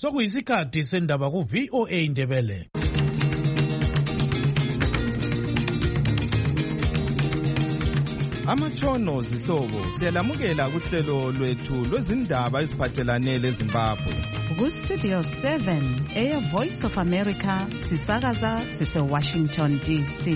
Sokuyisikhathi sendaba ku VOA Indebele. Amatshono zihlobo siyalamukela kuhlelo lwethu lwezindaba eziphathelane leZimbabwe. Ku-Studio 7 Air Voice of America sisakaza sise-Washington DC.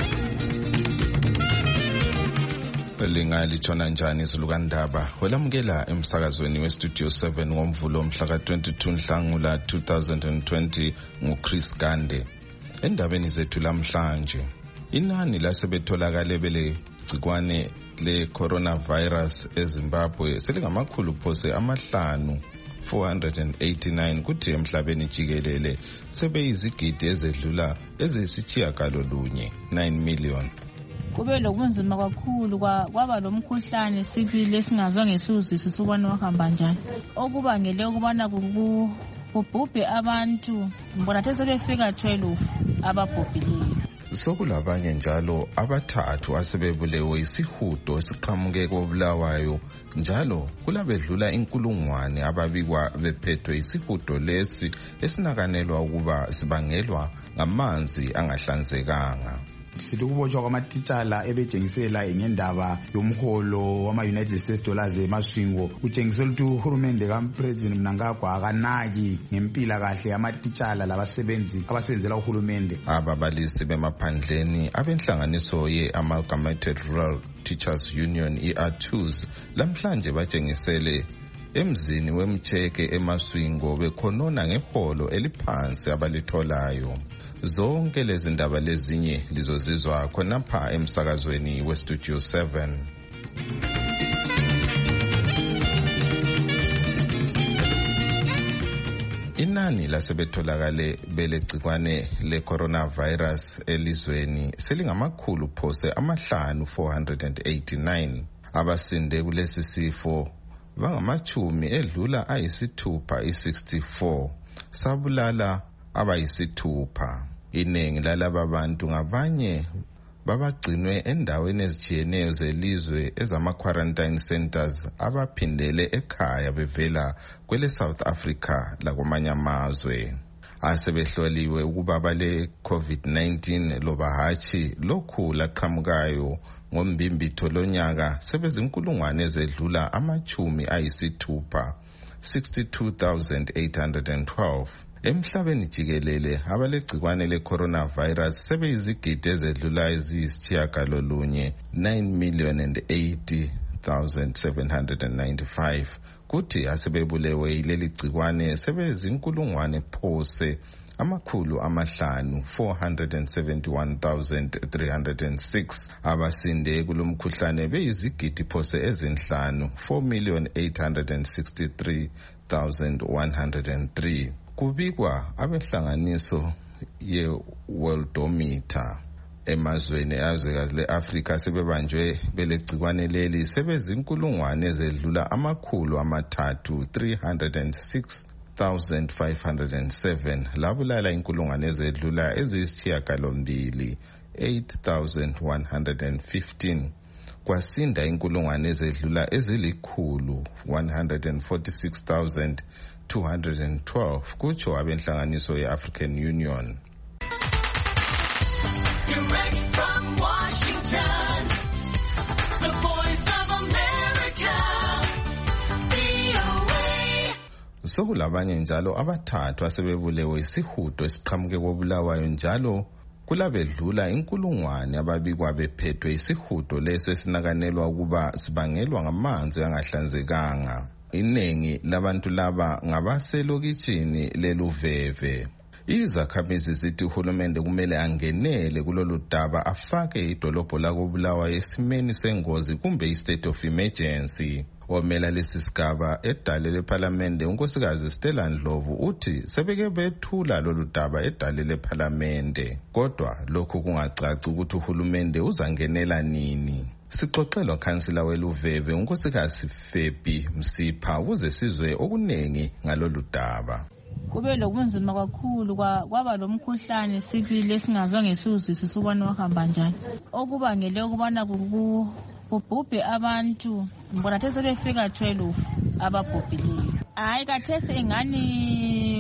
Lingalitshona njani izulukandaba welamukela emsakazweni we-Studio 7 ngomvulo mhla ka-22 Nhlangula 2020 nguChris Gande. Endabeni zethu lamhlanje, inani lasebetholakale belegcikwane le-coronavirus eZimbabwe selingamakhulu phose 489 kuthi emhlabeni jikelele sebeyizigidi ezedlula eziyisitshiyagalolunye 9 million. Kube lokunzima kakhulu kwaba lomkhuhlane sibili esingazwa ngesuzisi subona wahamba njani. Okubangele ukubana kubhubhe abantu mbona sebefika 12 ababhubhileyo. Sokulabanye njalo abathathu asebebulewe isihudo esiqhamuke koBulawayo, njalo kulabedlula 1,000 ababikwa bephethwe isihudo lesi esinakanelwa ukuba sibangelwa ngamanzi angahlanzekanga. Sikubotshwa kwamatitshala ebejengisela ngendaba yomholo wama-United States dollars emaswingo kutshengisela ukuthi uhulumende kaMpresident Mnangagwa akanaki ngempilakahle yamatitshala labasebenzi abasebenzela uhulumende. Ababalisi bemaphandleni abenhlanganiso ye-Amalgamated Rural Teachers Union ER2s lamhlanje batshengisele emzini wemcheke emaswingo bekhonona ngeholo eliphansi abalitholayo. Zonke lezi ndaba lezinye lizozizwa khonapha emsakazweni we-Studio 7. Inani lasebetholakale belegcikwane le-coronavirus elizweni selingamakhulu phose 489. Abasinde kulesi sifo bangamachumi edlula ayisithupha 64 sabulala abayisithupha. Iningi lalaba bantu ngabanye babagcinwe endaweni ezijiyeneyo zelizwe ezama-quarantine centers abaphindele ekhaya bevela kwele South Africa lakwamanye amazwe. Asebehloliwe ukuba bale COVID-19 loba hatshi lokhu laqhamukayo ngombimbitho lonyaka sebezinkulungwane ezedlula amachumi ayisithupha 62,812. Emhlabeni jikelele abalegcikwane le-coronavirus sebeyizigidi ezedlula eziyisitshiyagalolunye 9,080,795 kuthi asebebulewe yileli gcikwane sebezinkulungwane phose 471,306. Abasinde kulomkhuhlane beyizigidi phose ezinhlanu 4,863,103. Kubikwa abenhlanganiso ye-Worldometer emazweni azwekazi le-Afrika sebebanjwe belegcikwane leli sebezinkulungwane ezedlula amakhulu 306,507 labulala inkulungwane ezedlula eziyisitshiyagalolunye 8,115. Kwasinda inkulungwane ezedlula ezilikhulu 146,212 kutsho abenhlanganiso ye-African Union. Direct from Washington, the Voice of America, VOA. Sokulabanye njalo abathathu asebebulewe isihudo esiqhamuke koBulawayo, njalo kulabedlula 1,000 ababikwa bephethwe isihudo lesi esinakanelwa ukuba sibangelwa ngamanzi angahlanzekanga. Iningi labantu laba ngabaselokitshini leLuveve. Izakhamizi zithi uhulumende kumele angenele kulolu daba afake idolobho lakoBulawayo esimeni sengozi kumbe i-state of emergency. Omela lesi sigaba edale lePhalamende unkosikazi Stella Ndlovu uthi sebeke bethula lolu daba edale lePhalamende, kodwa lokhu kungacaci ukuthi uhulumende uzangenela nini. Sixoxelwa khansila weLuveve unkosikazi Febi Msipha ukuze sizwe okunengi ngalolu daba. Kube lokunzima kakhulu kwaba lomkhuhlane sibili esingazwa ngesuzisi subona wahamba njani. Okubangele ukubana kubhubhe abantu mbona sebefika 12 ababhubhileyo. Hayi kathesi ingani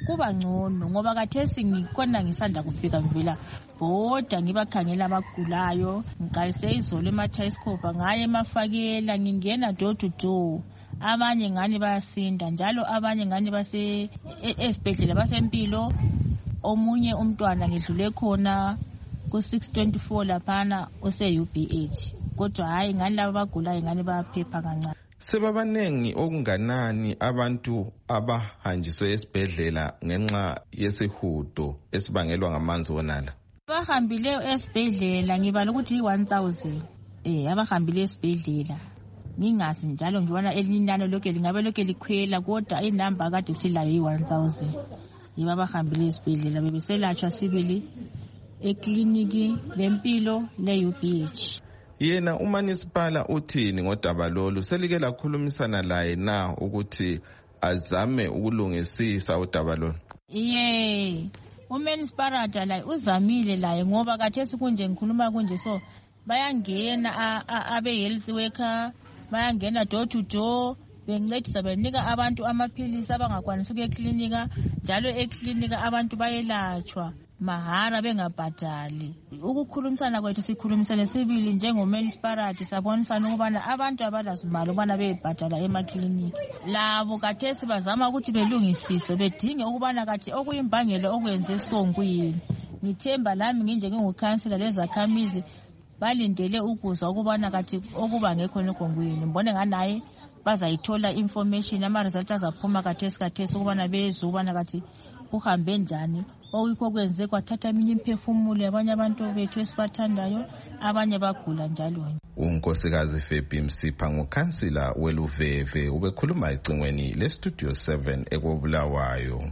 kuba ngcono ngoba kathesi ngikhona ngisanda kufika ngivela bhoda ngibakhangela abagulayo ngiqalise izolo emaThayisikhopa ngaye emafakela ngingena door to door abanye ngani bayasinda njalo abanye ngani base esibhedlela basempilo omunye umntwana ngidlule khona ku624 laphana use-UBH kodwa hayi ngani laba bagulayo ngani bayaphepha kancane. Sebabanengi okunganani abantu abahanjiswe esibhedlela ngenxa yesihudo esibangelwa ngamanzi wonala? Abahambileyo esibhedlela ngibala ukuthi yi1000 abahambile esibhedlela ngingazi njalo ngibona elinani lokho lingabe lokho likhwela kodwa inamba kade silayo yi1000 yiba abahambile esibhedlela bebeselatshwa sibili ekliniki lempilo le-UBH. Yena uManisipala uthini ngodaba lolu? Selike lakhulumisana laye na ukuthi azame ukulungisisa udaba lolu? uManisipala laye uzamile laye ngoba kathesi kunje ngikhuluma kunje so bayangena abe-health worker bayangena door to door bencedisa benika abantu amaphilisi abangakwanisi ukuya eklinika njalo eklinika abantu bayelatshwa mahara bengabhadali. Ukukhulumisana kwethu sikhulumisane sibili njengoMunicipality sabonisana ukubana abantu abalazimali ukubana beyibhadala emaklinika labo kathesi bazama ukuthi belungisise bedinge ukubana kathi okuyimbangelo okwenze songuyini. Ngithemba lami nginje ngingukhansila lezakhamizi balindele ukuzwa ukubana kathi okuba ngekho nekonguyini mbone nganaye bazayithola information ama-results azaphuma kathesi ukubana bezwe ukubana kathi kuhambe njani okuyikho kwenze kwathatha eminye imphefumulo yabanye abantu bethu esibathandayo abanye bagula njalo. uNkosikazi Febhi Msipha ngukhansila weLuveve ubekhuluma ecingweni leStudio 7 ekobulawayo.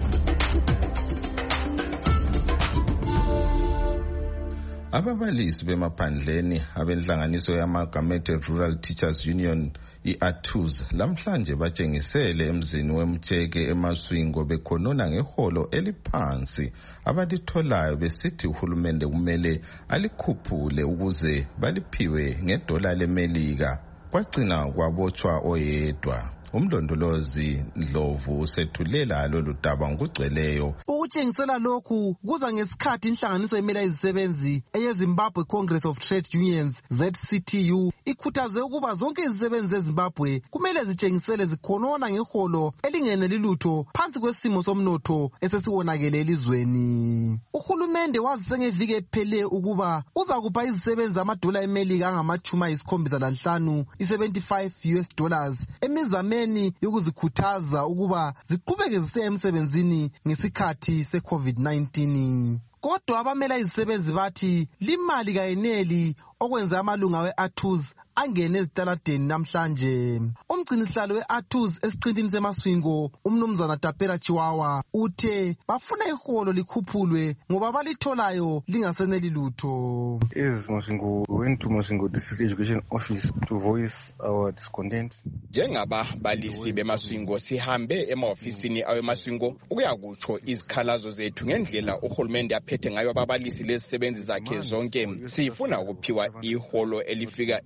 Ababalisi bemaphandleni abenhlanganiso yama-Gamete Rural Teachers Union i-ATUZ lamhlanje batshengisele emzini wemtsheke eMaswingo bekhonona ngeholo eliphansi abalitholayo besithi uhulumende kumele alikhuphule ukuze baliphiwe ngedola leMelika kwagcina kwabotshwa oyedwa. Umlondolozi Ndlovu usethulela lolu daba ngokugcweleyo. Ukutshengisela lokhu kuza ngesikhathi inhlanganiso emela izisebenzi eyeZimbabwe Congress of Trade Unions ZCTU ikhuthaze ukuba zonke izisebenzi zeZimbabwe kumele zitshengisele zikhonona ngeholo elingeneli lutho phansi kwesimo somnotho esesiwonakele elizweni. Uhulumende wazise ngeviki ephele ukuba uza kupha izisebenzi amadola eMelika angama-75 $75 emizameni yokuzikhuthaza ukuba ziqhubeke zisiya emsebenzini ngesikhathi se-COVID-19. Kodwa abamela izisebenzi bathi limali kayeneli okwenza amalunga we-ATUZ angene ezitaladeni namhlanje. Umgcinisihlalo we-ATUZ esiqintini seMaswingo umnumzana Tapera Chiwawa uthe bafuna iholo likhuphulwe ngoba balitholayo lingaseneli lutho. Maswingo went to Maswingo District Education Office to voice our discontent. Njengababalisi beMaswingo sihambe emaofisini aweMaswingo ukuyakutsho izikhalazo zethu ngendlela uhulumende aphethe ngayo ababalisi lezisebenzi zakhe zonke. Sifuna ukuphiwa iholo elifika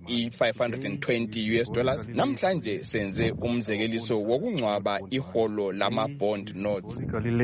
$520. Namhlanje senze umzekeliso wokungcwaba iholo lama-bond notes.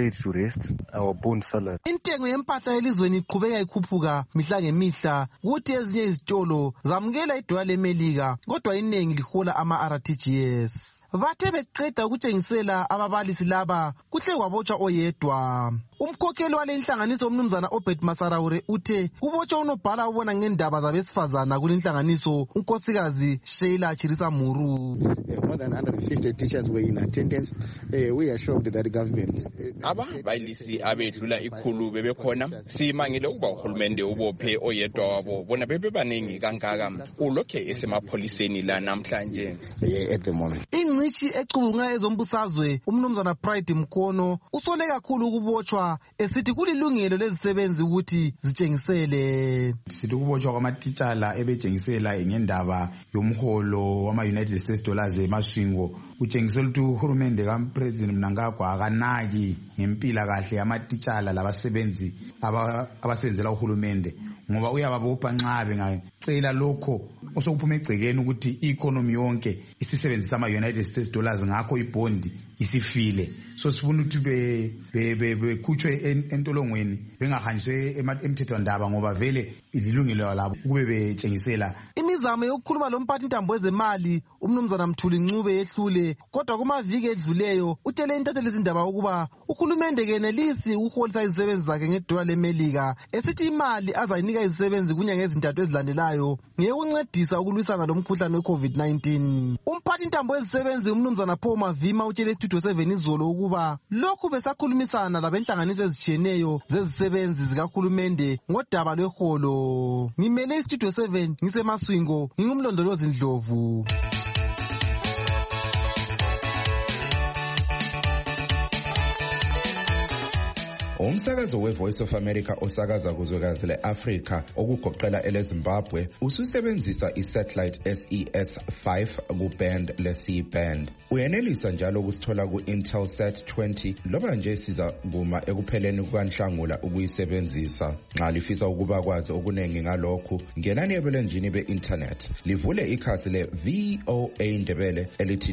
Intengo yempahla elizweni iqhubeka ikhuphuka mihla ngemihla kuthi ezinye izitolo zamukela idola leMelika kodwa iningi lihola ama-RTGS. Bathe beqeda ukutshengisela ababalisi laba kuhle kwabotshwa oyedwa. Umkhokheli wale nhlanganiso umnumzana Obed Masarawure uthe kubotshwa unobhala ubona ngendaba zabesifazana kule nhlanganiso unkosikazi Sheila Chirisa Muru. More than 150 teachers were in attendance. We are shocked that the government ababalisi abedlula ikhulu bebekhona simangile ukuba uhulumende ubophe oyedwa wabo bona bebebaningi kangaka ulokhe esemapholiseni la namhlanje. At the moment ingcishi ecubunga ezombusazwe umnumzana Pride Mkono usole kakhulu ukubotshwa esithi kulilungelo lezisebenzi ukuthi zitshengisele. Sithi ukubotshwa kwamatitshala ebetshengisela ngendaba yomholo wama-United States dollars eMaswingo utshengisela ukuthi uhulumende kaMpresident Mnangagwa akanaki ngempilakahle yamatitshala labasebenzi abasebenzela uhulumende ngoba uyababopha nxa bengacela lokho osokuphuma egcekeni ukuthi i-economy yonke isisebenzisa ama-United States dollars ngakho ibhondi isifile. So sifuna ukuthi bekhutshwe entolongweni bengahanjiswe emthethwandaba ngoba vele ililungelo labo kube betshengisela. Imizamo yokukhuluma lomphathintambo wezemali umnumzana Mthuli Ncube yehlule, kodwa kumaviki edluleyo utshele intatheli izindaba ukuba uhulumende kenelisi ukuholisa izisebenzi zakhe ngedola leMelika, esithi imali azayinika izisebenzi kunyanga ezintathu ezilandelayo ngekuncedisa ukulwisana lomkhuhlane we-COVID-19. Umphathintambo wezisebenzi umnumzana Paul Mavima utshele Studio 7 izolo ukuba lokhu besakhulumisana labenhlanganiso ezitshiyeneyo zezisebenzi zikahulumende ngodaba lweholo. Ngimele Studio 7 ngiseMaswingo, ngingumlondolozi Ndlovu. Umsakazo we-Voice of America osakaza kuzwekazi le-Afrika okugoqela eleZimbabwe ususebenzisa i-satellite SES5 ku-band le-C-band. Uyenelisa njalo ukusithola ku-Intelsat 20 loba nje siza kuma ekupheleni kukaNhlangula ukuyisebenzisa. Nxa lifisa ukuba kwazi okuningi ngalokhu, ngenani ebulenjini be-internet. Livule ikhasi le-VOA Ndebele elithi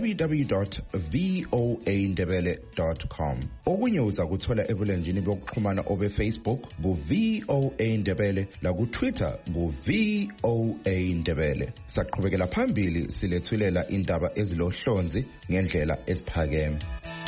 www.voandebele.com. Okunye uza kuthola ebulenjini bokuxhumana obe-Facebook ku-VOA Ndebele laku-Twitter ku-VOA Ndebele. Saqhubekela phambili silethulela indaba ezilohlonzi ngendlela esiphakeme.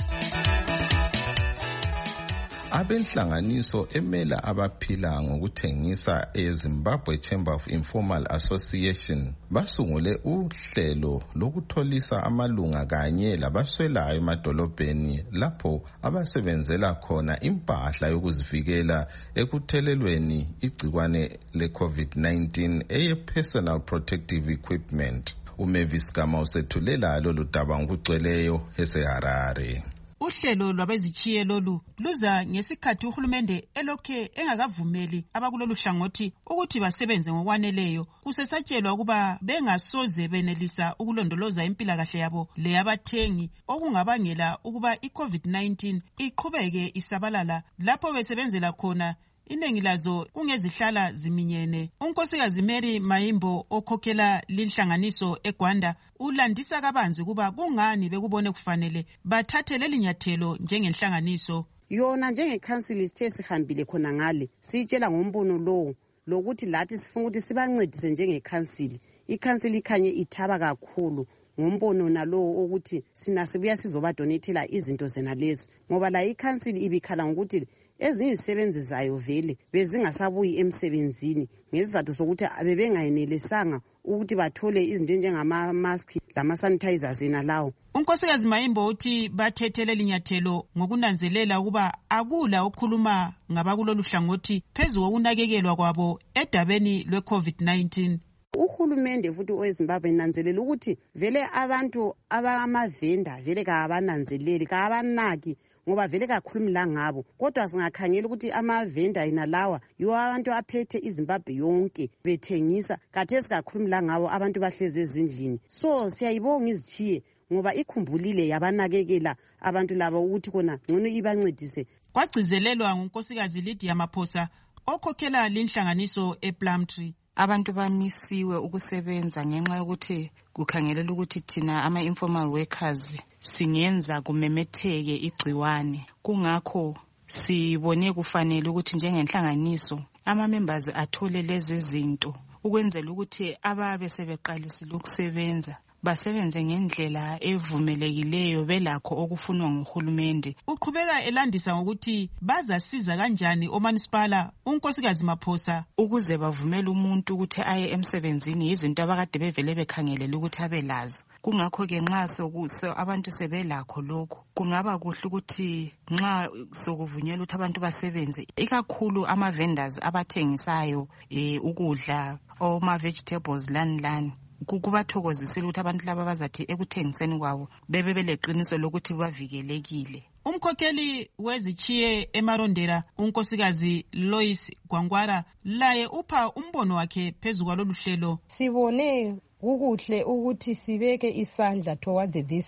Abenhlanganiso emela abaphila ngokuthengisa eZimbabwe Chamber of Informal Association basungule uhlelo lokutholisa amalunga kanye labaswelayo emadolobheni lapho abasebenzela khona impahla yokuzivikela ekuthelelweni igcikwane le-COVID-19 eye-personal protective equipment. uMavis Gama usethulela lolu daba ngokugcweleyo eseHarare. Uhlelo lwabezichiye lolu luza ngesikhathi uhulumende elokhe engakavumeli abakulolu hlangothi ukuthi basebenze ngokwaneleyo. Kusesatshelwa ukuba bengasoze benelisa ukulondoloza impilakahle yabo leyabathengi, okungabangela ukuba i-COVID-19 iqhubeke isabalala lapho besebenzela khona. Iningi lazo kungezihlala ziminyene. Unkosikazi Mary Mayimbo okhokhela linhlanganiso eGwanda ulandisa kabanzi kuba kungani bekubone kufanele bathathe lelinyathelo njengenhlanganiso. Yona njengekhansili sithe sihambile khona ngale sitshela ngombono lowo lokuthi lathi sifuna ukuthi sibancedise njengekhansili. Ikhansili ikhanye ithaba kakhulu ngombono nalowo ukuthi sina sibuya sizobadonethela izinto zena lezi ngoba la ikhansili ibikhala ngokuthi ezinye izisebenzi zayo vele bezingasabuyi emsebenzini ngesizathu sokuthi bebengayenelisanga ukuthi bathole izinto njengama-mask lama-sanitizer zena lawo. Unkosikazi Mayimbo uthi bathethele linyathelo ngokunanzelela ukuba akula okhuluma ngabakulolu hlangothi phezu kokunakekelwa kwabo edabeni lwe-COVID-19. Uhulumende futhi oweZimbabwe nanzelela ukuthi vele abantu abamavenda vele kabananzeleli kabanaki ngoba vele kakhulumi la ngabo, kodwa singakhangela ukuthi amavenda yena lawa yiwo abantu aphethe iZimbabwe yonke bethengisa kathesi kakhulumi la ngabo, abantu bahlezi ezindlini. So siyayibonga izithiye ngoba ikhumbulile yabanakekela abantu laba ukuthi kona ngcono ibancedise. Kwagcizelelwa ngunkosikazi Lydia Maphosa okhokhela linhlanganiso ePlumtree. Abantu bamisiwe ukusebenza ngenxa yokuthi kukhangelela ukuthi thina ama-informal workers singenza kumemetheke igciwane. Kungakho sibone kufanele ukuthi njengenhlanganiso ama-members athole lezi zinto ukwenzela ukuthi ababe sebeqalisile ukusebenza basebenze ngendlela evumelekileyo belakho okufunwa nguhulumende. Uqhubeka elandisa ngokuthi bazasiza kanjani omanisipala unkosikazi Maphosa ukuze bavumele umuntu ukuthi aye emsebenzini izinto abakade bevele bekhangelela ukuthi abe lazo. Kungakho ke nxa abantu sebelakho lokho kungaba kuhle ukuthi nxa sokuvunyelwa ukuthi abantu basebenze ikakhulu ama-vendors abathengisayo ukudla oma-vegetables lani kubathokozisile ukuthi abantu laba bazathi ekuthengiseni kwabo bebe beleqiniso lokuthi bavikelekile. Umkhokheli wezichiye eMarondera unkosikazi Lois Gwangwara laye upha umbono wakhe phezu kwalolu hlelo. Sibone ukuhle ukuthi sibeke isandla toward this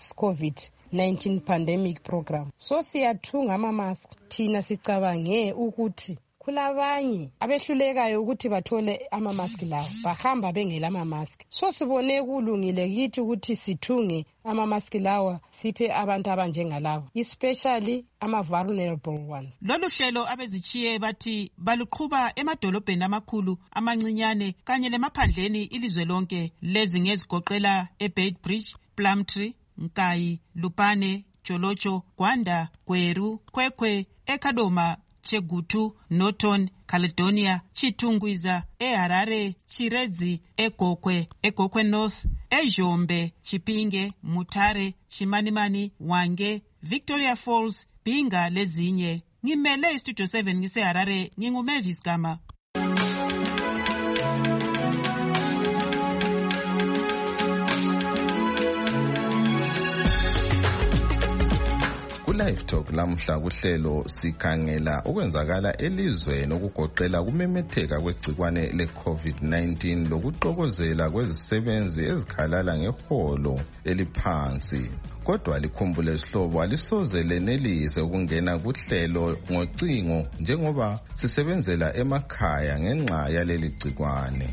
COVID-19 pandemic program. So siyathunga ama-mask thina sicabange ukuthi kulabanye abehlulekayo ukuthi bathole amamaski lawo bahamba bengela amamaski. So sibone kulungile kithi ukuthi sithunge amamaski lawa siphe abantu abanjengalawo, especially ama-vulnerable ones. Lolu hlelo abezichiye bathi baluqhuba emadolobheni amakhulu, amancinyane kanye lemaphandleni ilizwe lonke. Lezi ngezigoqela eBeitbridge, Plumtree, Nkayi, Lupane, Jolocho, Gwanda, Gweru, Kwekwe, eKadoma, Chegutu, Norton, Caledonia, Chitungwiza, eHarare, Chiredzi, eGokwe North, eJombe, Chipinge, Mutare, Chimanimani, Wange, Victoria Falls, Binga lezinye. Ngimele iStudio 7 ngiseHarare, nginguMavis Gama. Live Talk lamhla kuhlelo sikhangela okwenzakala elizweni okugoqela kumemetheka kwegcikwane le-COVID-19 lokuxokozela kwezisebenzi ezikhalala ngeholo eliphansi. Kodwa likhumbule sihlobo alisoze lenelise ukungena kuhlelo ngocingo njengoba sisebenzela emakhaya ngenxa yaleli gcikwane.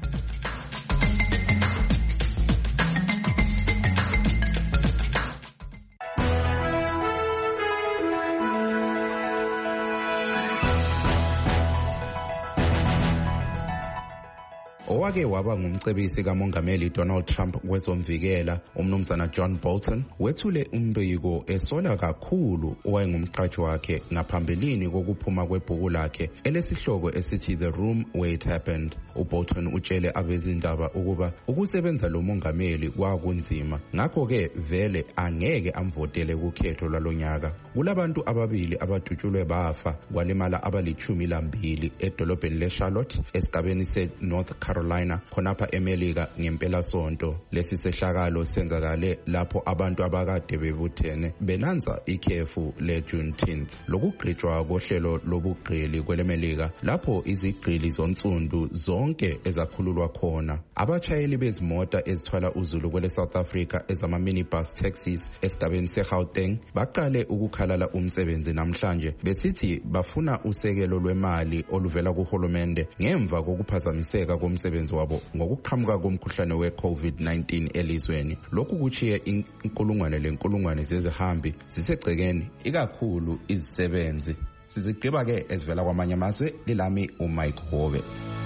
Owake waba ngumcebisi kamongameli Donald Trump kwezomvikela, umnumzana John Bolton wethule umbiko esola kakhulu owayengumqashi wakhe ngaphambilini kokuphuma kwebhuku lakhe elesihloko esithi The Room Where It Happened. UBolton utshele abezindaba ukuba ukusebenza lo mongameli kwakunzima, ngakho-ke vele angeke amvotele kukhetho lwalonyaka. Kulabantu ababili abadutshulwe bafa, kwalimala abali-12 edolobheni leCharlotte esigabeni se-North Carolina khonapha eMelika ngempela sonto. Lesi sehlakalo senzakale lapho abantu abakade bebuthene benanza ikhefu le-Juneteenth, lokugqitshwa kohlelo lobugqili kweleMelika lapho izigqili zonsundu zonke ezakhululwa khona. Abashayeli bezimota ezithwala uzulu kwele South Africa ezama-minibus taxis esigabeni se-Gauteng baqale ukukhalala umsebenzi namhlanje besithi bafuna usekelo lwemali oluvela kuhulumende ngemva kokuphazamiseka komsebenzi wabo ngokuqhamuka komkhuhlane we-COVID-19 elizweni. Lokhu kuchiye inkulungwane zezihambi zisegcekeni, ikakhulu izisebenzi. Sizigqiba-ke ezivela kwamanye amazwe. Lilami uMike Hobe.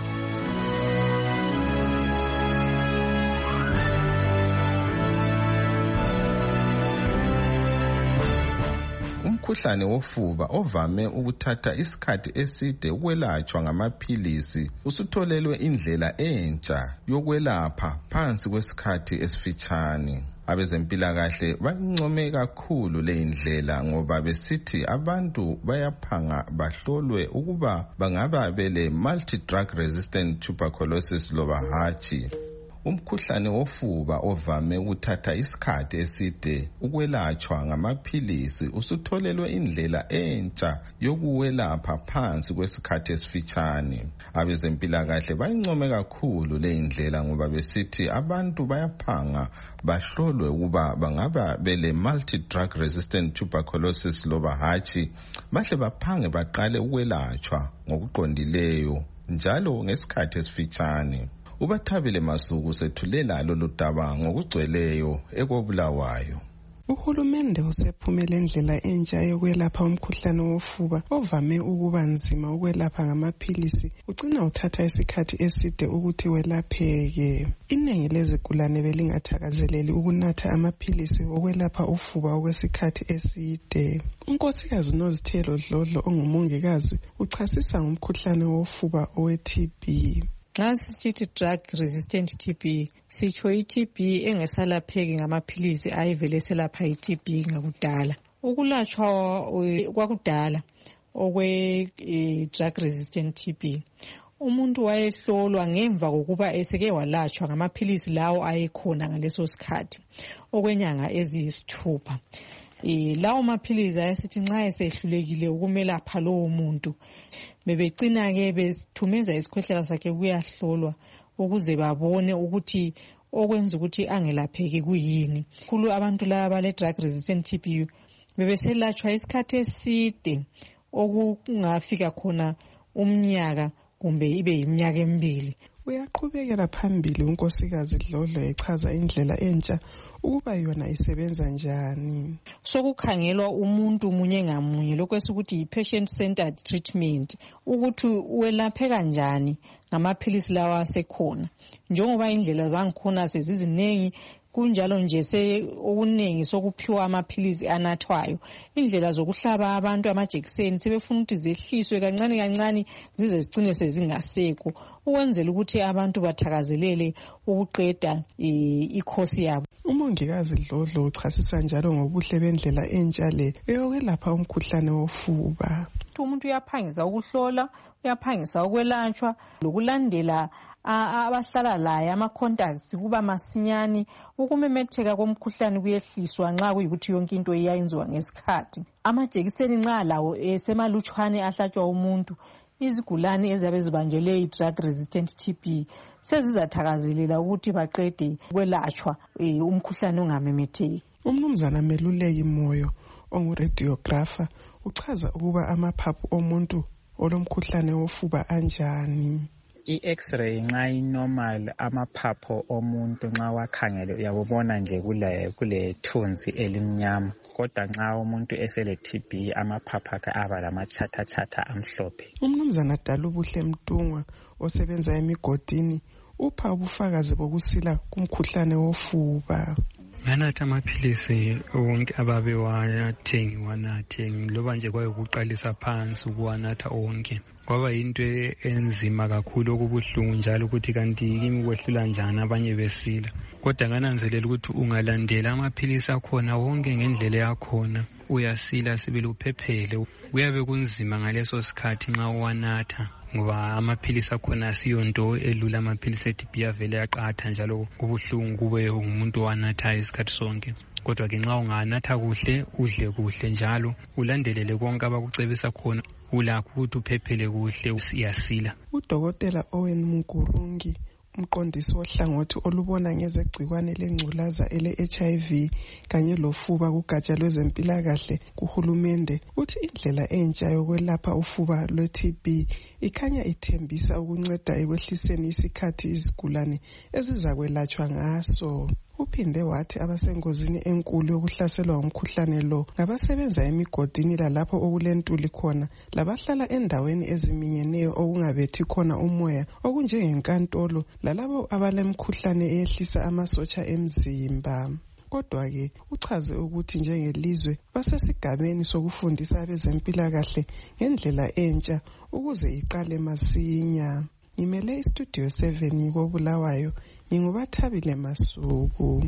Umkhuhlane wofuba ovame ukuthatha isikhathi eside ukwelatshwa ngamaphilisi usutholelwe indlela entsha yokwelapha phansi kwesikhathi esifitshane. Abezempilakahle bayincome kakhulu le ndlela ngoba besithi abantu bayaphanga bahlolwe ukuba bangaba bele multi-drug resistant tuberculosis loba hatshi. Umkhuhlane wofuba ovame ukuthatha isikhathi eside ukwelatshwa ngamaphilisi usutholelwe indlela entsha yokuwelapha phansi kwesikhathi esifitshane. Abezempilakahle bayincome kakhulu le ndlela ngoba besithi abantu bayaphanga bahlolwe ukuba bangaba bele multi-drug resistant tuberculosis loba hatshi, bahle baphange baqale ukwelatshwa ngokuqondileyo njalo ngesikhathi esifitshane. Ubathabile Masuku sethulela lolu daba ngokugcweleyo ekobulawayo. Uhulumende usephumele indlela entsha yokwelapha umkhuhlane wofuba ovame ukuba nzima ukwelapha ngamaphilisi ugcina uthatha isikhathi eside ukuthi welapheke. Iningi lezigulane belingathakazeleli ukunatha amaphilisi okwelapha ufuba okwesikhathi eside. Unkosikazi uNozithelo Dlodlo ongumongikazi uchasisa ngomkhuhlane wofuba owe-TB. Nxa sithi drug resistant TB sitsho iTB engesalapheki ngamaphilisi ayivele selapha iTB ngakudala. Ukulatshwa kwakudala okwe drug resistant TB umuntu wayehlolwa ngemva kokuba eseke walatshwa ngamaphilisi lawo ayekhona ngaleso sikhathi okwenyanga eziyisithupha. Lawo maphilisi ayesithi nxa esehlulekile ukumelapha lowo muntu bebecina-ke bethumeza isikhwehlela sakhe kuyahlolwa ukuze babone ukuthi okwenza ukuthi angelapheki kuyini. Khulu abantu laba bale drug resistant TB bebeselatshwa isikhathi eside okungafika khona umnyaka kumbe ibe yiminyaka emibili. Uyaqhubekela phambili unkosikazi Dlodlo echaza indlela entsha ukuba yona isebenza njani. Sokukhangelwa umuntu munye ngamunye lokho esikuthi yi-patient centered treatment, ukuthi welapheka njani ngamaphilisi lawa asekhona. Njengoba indlela zangikhona sezizinengi, kunjalo nje okunengi sokuphiwa amaphilisi anathwayo. Indlela zokuhlaba abantu amajekiseni sebefuna ukuthi zehliswe kancane kancane zize zicine sezingasekho, ukwenzela ukuthi abantu bathakazelele ukuqeda ikhosi yabo. Umongikazi Dlodlo uchasisa njalo ngobuhle bendlela entsha le eyokwelapha umkhuhlane wofuba. Umuntu uyaphangisa ukuhlola, uyaphangisa ukwelatshwa, lokulandela abahlala laye ama-contacts kuba masinyane, ukumemetheka komkhuhlane kuyehliswa nxa kuyikuthi yonke into iyayenziwa ngesikhathi. Amajekiseni nxa lawo esemalutshwane ahlatshwa umuntu, izigulane eziyabe zibanjelwe i-drug resistant TB sezizathakazelela ukuthi baqede kwelatshwa umkhuhlane ungamemetheki. Umnumzana Meluleki Moyo onguradiographer uchaza ukuba amaphaphu omuntu olomkhuhlane wofuba anjani. I-X-ray nxa inormal, amaphapho omuntu nxa wakhangele uyabona nje kule thunzi elimnyama, kodwa nxa umuntu esele-TB amaphapho akhe aba lamatshatha amhlophe. Umnumzana Dalubuhle Mtungwa osebenza emigodini upha ubufakazi bokusila kumkhuhlane wofuba. Nganatha amaphilisi wonke ababe wanathe loba nje kwayokuqalisa phansi ukuwanatha onke. Kwaba yinto enzima kakhulu, okubuhlungu njalo ukuthi kanti kimi kwehlula njani abanye besila. Kodwa ngananzelela ukuthi ungalandela amaphilisi akhona wonke ngendlela yakhona uyasila sibili uphephele. Kuyabe kunzima ngaleso sikhathi nxa uwanatha ngoba amaphilisi akhona asiyonto elula. Amaphilisi eTB avele yaqatha njalo kubuhlungu kube umuntu owanathayo isikhathi sonke. Kodwa ke nxa unganatha kuhle, udle kuhle njalo ulandelele konke abakucebisa khona, ulakho ukuthi uphephele kuhle uyasila. Udokotela Owen Mukurungi umqondisi wohlangothi olubona ngezegcikwane lengculaza ele-HIV kanye lofuba kugatsha lwezempilakahle kuhulumende uthi indlela entsha yokwelapha ufuba lwe-TB ikhanya ithembisa ukunceda ekwehliseni isikhathi izigulane ezizakwelatshwa ngaso. Uphinde wathi abasengozini enkulu yokuhlaselwa umkhuhlane lo ngabasebenza emigodini lalapho okulentuli khona, labahlala endaweni eziminyeneyo okungabethi khona umoya okunjengenkantolo, lalabo abalemkhuhlane eyehlisa amasotsha emzimba. Kodwa-ke uchaze ukuthi njengelizwe basesigabeni sokufundisa abezempilakahle ngendlela entsha ukuze iqale masinya. Ngimele iStudio 7 koBulawayo, nginguBathabile Masuku.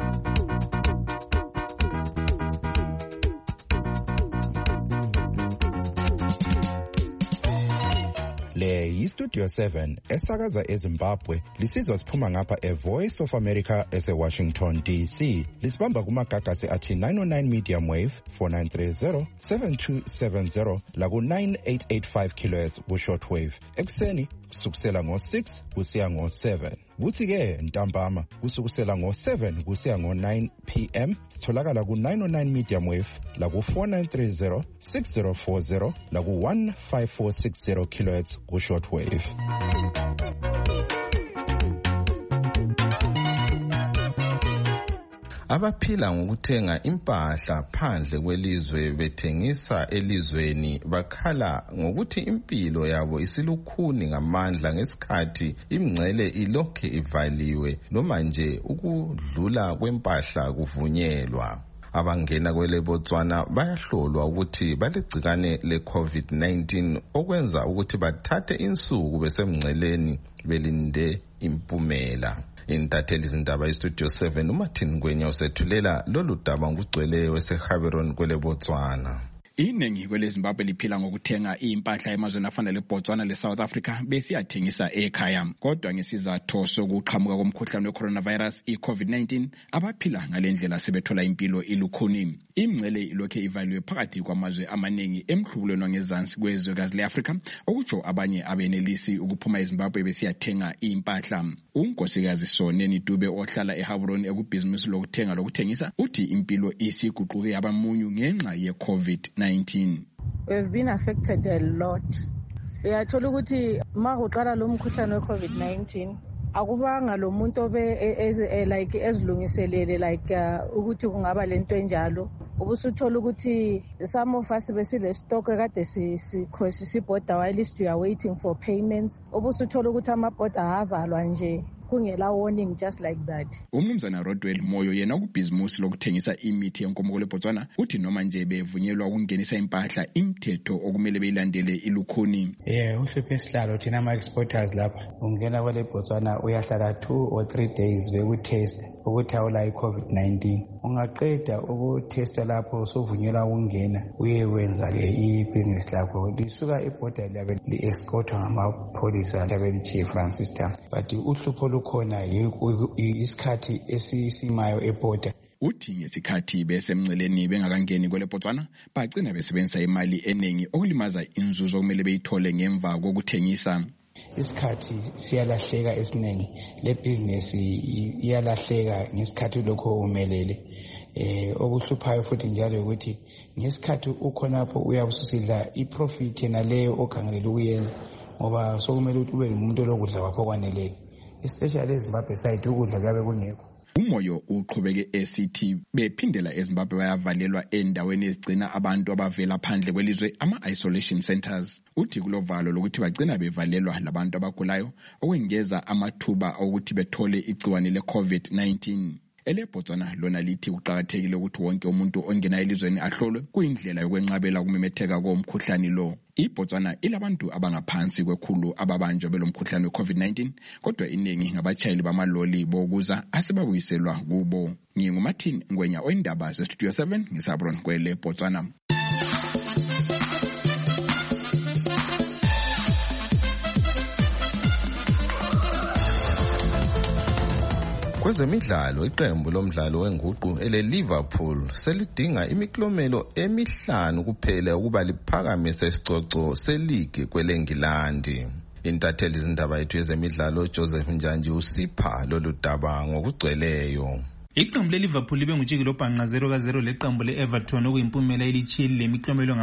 Le yiStudio 7 esakaza eZimbabwe, lisizwa siphuma ngapha eVoice of America eseWashington DC. Lisibamba kumagagasi athi 909 medium wave 4930 7270 laku 9885 kHz ku shortwave. Ekseni kusukusela ngo-6 kusiya ngo-7. Kuthi-ke ntambama kusukusela ngo-7 kusiya ngo-9 p.m. sitholakala ku-909 medium wave laku 4930 6040 laku 15460 kHz ku shortwave. Abaphila ngokuthenga impahla phandle kwelizwe bethengisa elizweni bakhala ngokuthi impilo yabo isilukhuni ngamandla ngesikhathi imngcele ilokhe ivaliwe noma nje ukudlula kwempahla kuvunyelwa. Abangena kwele Botswana bayahlolwa ukuthi balegcikane le-COVID-19 okwenza ukuthi bathathe insuku besemngceleni belinde impumela. Intatheli zindaba iStudio 7 uMartin Ngwenya usethulela lolu daba ngugcweleyo eseHaberon kwele Botswana. Iningi kweleZimbabwe liphila ngokuthenga impahla emazweni afana leBotswana leSouth Africa besiyathengisa ekhaya. Kodwa ngesizathu sokuqhamuka komkhuhlane weCoronavirus iCovid-19 abaphila ngalendlela sebethola impilo ilukhuni. Imngcele ilokhe ivaliwe phakathi kwamazwe amaningi emhlubulweni wangezansi kwezwekazi leAfrika, okutsho abanye abenelisi ukuphuma eZimbabwe besiyathenga impahla. Unkosikazi Soneni Dube ohlala eHaberon ekubhizinisi lokuthenga lokuthengisa uthi impilo isiguquke yabamunyu ngenxa yeCovid-19. We've been affected a lot uyathola ukuthi ma kuqala lo mkhuhlane we-COVID-19 akubanga lo muntu like ezilungiselele like ukuthi kungaba lento enjalo. Ubusuthola ukuthi some of us besile stock kade sibhoda while we are waiting for payments. Ubusuthola ukuthi amabhoda avalwa nje kungela warning just like that. Umnumzana Rodwell Moyo yena ukubhizimusi lokuthengisa imithi yenkomo leBotswana uthi noma nje bevunyelwa ukungenisa impahla imithetho okumele beyilandele ilukhuni. Usipesihlalo thina ama-exporters lapha ungena kwele Botswana uyahlala 2 or 3 days bekutest ukuthi awula i-COVID-19. Ungaqeda ukutesta lapho sovunyelwa ukungena uyekwenza-ke ibhizinisi lakho lisuka ibhoda liyabe li-escortwa ngamapholisa liyabe li-chief Francis Tam. But uhlupho lukhona isikhathi esisimayo ebhoda. Uthi ngesikhathi besemnceleni bengakangeni kwele Botswana bagcina besebenzisa imali eningi okulimaza inzuzo okumele beyithole ngemva kokuthengisa. Isikhathi siyalahleka esiningi le business iyalahleka ngesikhathi lokho umelele. Okuhluphayo futhi njalo ukuthi ngesikhathi ukhonapho uyabususidla iprofit yena leyo okhangelela ukuyenza ngoba sokumele ukuthi ube umuntu lokudla kwakho kwaneleyo, especially eZimbabwe side ukudla kuyabe kungekho. Umoyo uqhubeke esithi bephindela eZimbabwe bayavalelwa endaweni ezigcina abantu abavela phandle kwelizwe ama-isolation centers. Uthi kulovalo lokuthi bagcina bevalelwa labantu abagulayo okwengeza amathuba okuthi bethole igciwane le-COVID-19. EleBotswana lona lithi kuqakathekile ukuthi wonke umuntu ongena elizweni ahlolwe kuyindlela yokwenqabela ukumemetheka komkhuhlane lo. IBotswana ilabantu abangaphansi kwekhulu ababanjwa belomkhuhlane we-COVID-19 kodwa iningi ngabatshayeli bamaloli bokuza asibabuyiselwa kubo. NginguMartin Ngwenya oyindaba zeStudio 7 ngisabron kwele Botswana. Kwezemidlalo iqembu lomdlalo wenguqu ele-Liverpool selidinga imiklomelo emihlanu kuphela ukuba liphakamise isicoco seligi kwelengilandi. Intatheli izindaba yethu yezemidlalo Joseph Njanji usipha lolu daba ngokugcweleyo. Iqembu leLiverpool libe ngujiki lobhanqa 0-0 leqembu leEverton okuyimpumela elithile lemiklomelo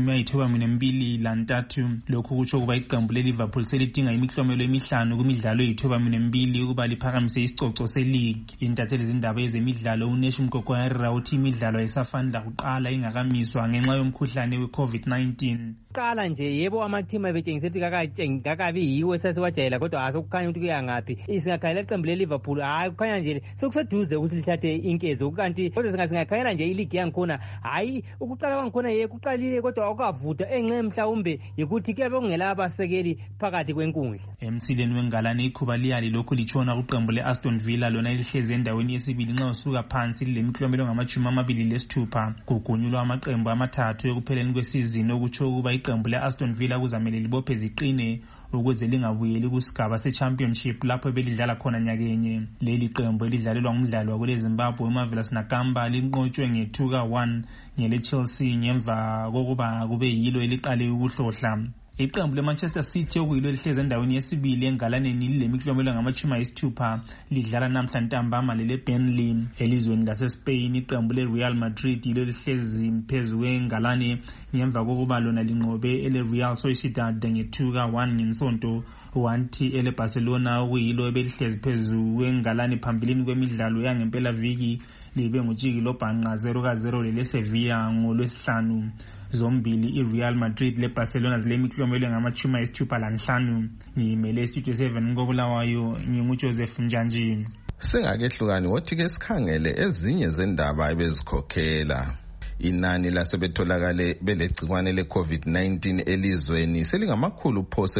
ngama-23 lokhu kutsho ukuba iqembu leLiverpool selidinga imiklomelo emihlanu kumidlalo eyi-12 ukuba liphakamise isicoco seligi. Intatheli izindaba yezemidlalo uNesh Mkokoyarira uthi imidlalo ayisafanda kuqala ingakamiswa ngenxa yomkhuhlane we-COVID-19. Qala nje yebo amathima betshengisa ukuthi kakabi yiwo sesiwajayela kodwa akukhanya ukuthi kuyangaphi. Singakhayela iqembu leLiverpool hayi kukhanya nje sokuseduze ukuthi lithathe inkezo kanti kodwa singakhayela nje iligi yangikhona hayi ukuqala kwangikhona kuqalile kodwa akukavuda enxe mhlawumbe ukuthi kuyabe kungela abasekeli phakathi kwenkundla. Emsileni wengalane ikhuba liyali lokhu litshona kuqembu leAston Villa lona lihleze endaweni yesibili nxa usuka phansi lemiklomelo ngama-26 kugunyulwa amaqembu amathathu ekupheleni kwesizini okutsho ukuba iqembu leAston Villa kuzamele libophe ziqine ukuze lingabuyeli kusigaba seChampionship lapho belidlala khona nyakenye. Leli qembu elidlalelwa umdlalo wakule Zimbabwe uMarvelous Nakamba linqotshwe nge-2-1 ngeleChelsea ngemva kokuba kube yilo eliqale ukuhlohla. Iqembu leManchester City okuyilo lihleze endaweni yesibili engalaneni lilemiklomelo ngama-60 lidlala namhla ntambama leleBurnley. Elizweni laseSpain iqembu leReal Madrid yilo lihlezi phezu kwengalane ngemva kokuba lona linqobe eleReal Sociedad nge-2-1 ngensonto, wanti eleBarcelona okuyilo ebelihlezi phezu kwengalane phambilini kwemidlalo yangempela viki libe ngujiki lobhanqa 0-0 leleSevilla ngolwesihlanu. Zombili iReal Madrid leBarcelona zilemiklomelo ngama-65. Ngiyimele Studio 7 ngobulawayo nginguJoseph Njanji. Singakehlukani wothi-ke sikhangele ezinye zendaba ebezikhokhela. Inani lasebetholakale belegcikwane le-COVID-19 elizweni selingamakhulu phose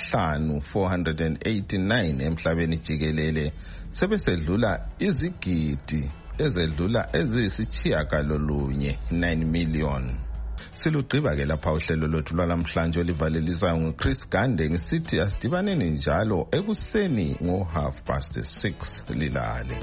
489 emhlabeni jikelele sebesedlula izigidi ezedlula eziyisitshiyagalolunye 9 million. Silugqiba ke lapha uhlelo lwethu lwalamhlanje olivalelisayo nguChris Gande ngisithi asidibaneni njalo ekuseni ngo6:30 lilale.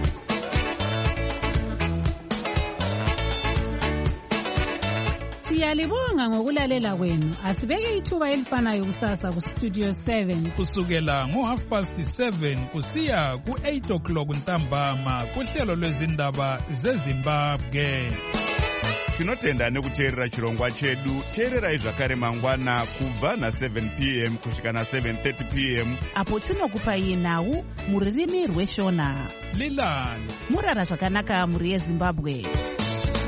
Siyalibonga ngokulalela kwenu. Asibeke ithuba elifanayo kusasa ku Studio 7 kusukela ngo7:30 kusiya ku8 o'clock ntambama kuhlelo lwezindaba zeZimbabwe. tinotenda nekuteerera chirongwa chedu. Teererai zvakare mangwana kubva na7 p.m. kusvika na7:30 p.m. apo tinokupai nhau mururimi rweshona. Lilani murara zvakanaka muri yeZimbabwe.